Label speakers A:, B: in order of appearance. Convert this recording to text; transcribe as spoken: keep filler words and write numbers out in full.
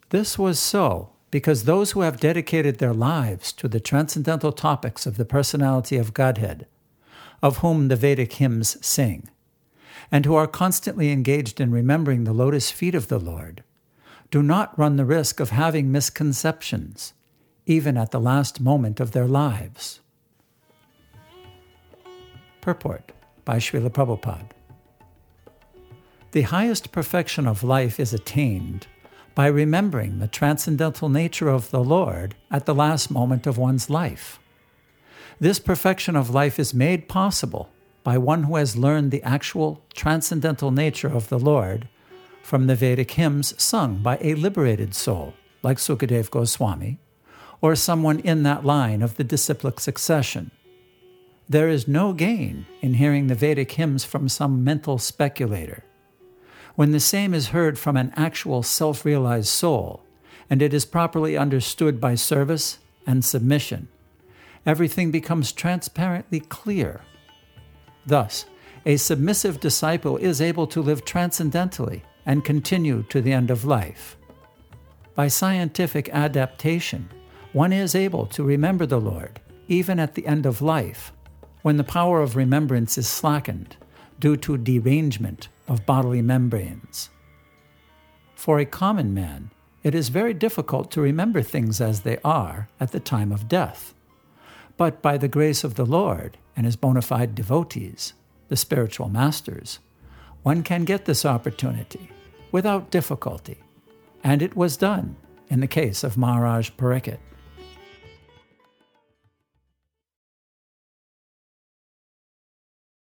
A: This was so because those who have dedicated their lives to the transcendental topics of the personality of Godhead, of whom the Vedic hymns sing, and who are constantly engaged in remembering the lotus feet of the Lord, do not run the risk of having misconceptions, even at the last moment of their lives. Purport by Srila Prabhupada. The highest perfection of life is attained by remembering the transcendental nature of the Lord at the last moment of one's life. This perfection of life is made possible by one who has learned the actual transcendental nature of the Lord from the Vedic hymns sung by a liberated soul, like Sukadev Goswami, or someone in that line of the disciplic succession. There is no gain in hearing the Vedic hymns from some mental speculator. When the same is heard from an actual self-realized soul, and it is properly understood by service and submission, everything becomes transparently clear. Thus, a submissive disciple is able to live transcendentally and continue to the end of life. By scientific adaptation, one is able to remember the Lord even at the end of life, when the power of remembrance is slackened due to derangement of bodily membranes. For a common man, it is very difficult to remember things as they are at the time of death. But by the grace of the Lord and his bona fide devotees, the spiritual masters, one can get this opportunity without difficulty, and it was done in the case of Maharaj Pariksit.